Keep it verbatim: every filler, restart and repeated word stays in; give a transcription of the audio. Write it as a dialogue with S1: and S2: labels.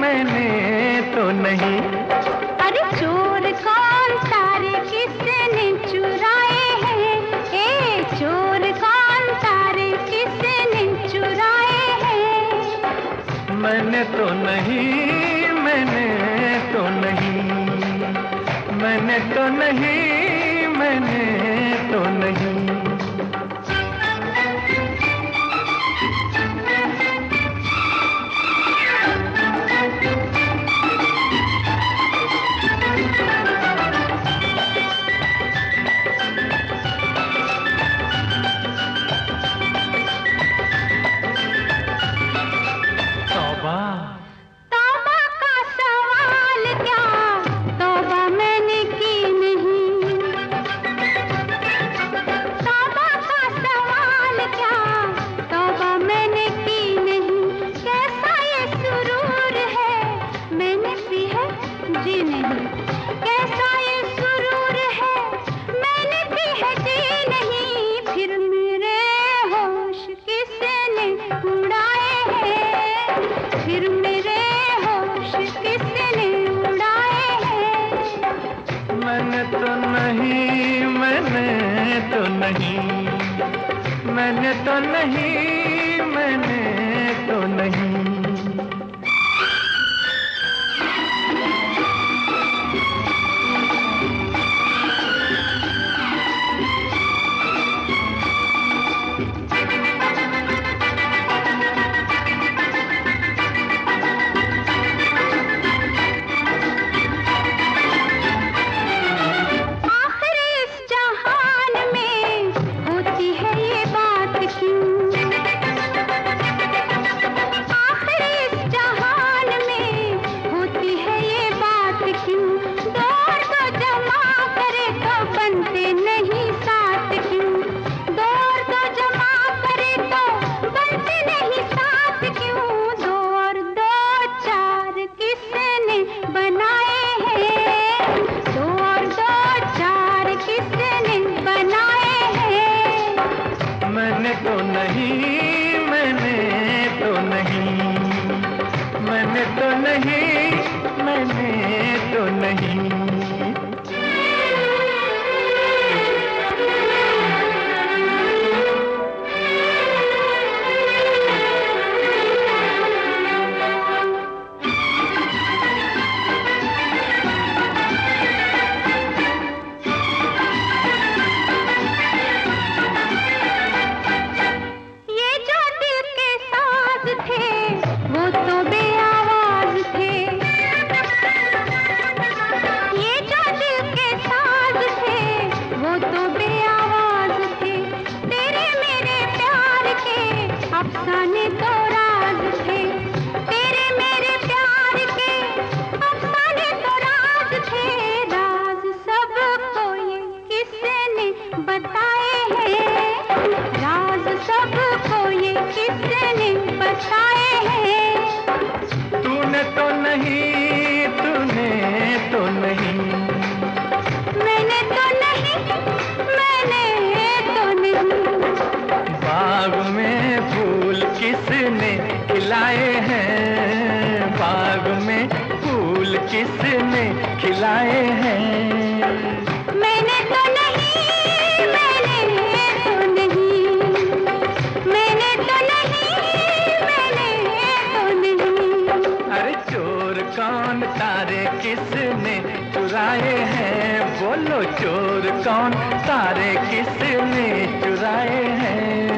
S1: मैंने तो नहीं।
S2: अरे चोर कौन तारे किसने चुराए हैं? ए चोर कौन तारे किसने चुराए हैं?
S1: मैंने तो नहीं, मैंने तो नहीं, मैंने तो नहीं, मैंने तो नहीं।
S2: तौबा का सवाल क्या, तौबा मैंने की नहीं। तौबा का सवाल क्या, तौबा मैंने की नहीं। कैसा ये सुरूर है, मैंने पी है जी नहीं। कैसा ये सुरूर है, मैंने पी है जी नहीं। फिर मेरे होश किसने उड़ाए हैं? फिर मेरे होश किसने उड़ाए हैं?
S1: मैंने तो नहीं, मैंने तो नहीं, मैंने तो नहीं, मैंने तो नहीं। मैंने तो नहीं, मैंने तो नहीं, मैंने तो नहीं, मैंने तो नहीं।
S2: वो तो बेआवाज थे, ये जो दिल के साज थे, वो तो बेआवाज थे। तेरे मेरे प्यार के अफसाने तो राज थे। तेरे मेरे प्यार के अफसाने तो राज थे। राज सबको ये किसने बताए हैं? राज सबको ये किसने बताए हैं?
S1: तूने तो नहीं, तूने तो नहीं,
S2: मैंने तो नहीं, मैंने तो नहीं।
S1: बाग में फूल किसने खिलाए हैं? बाग में फूल किसने खिलाए हैं?
S2: मैंने तो नहीं, मैंने तो नहीं, मैंने तो नहीं, मैंने तो नहीं।
S1: अरे चोर कौन तारे किसने चुराए हैं? बोलो चोर कौन तारे किसने चुराए हैं?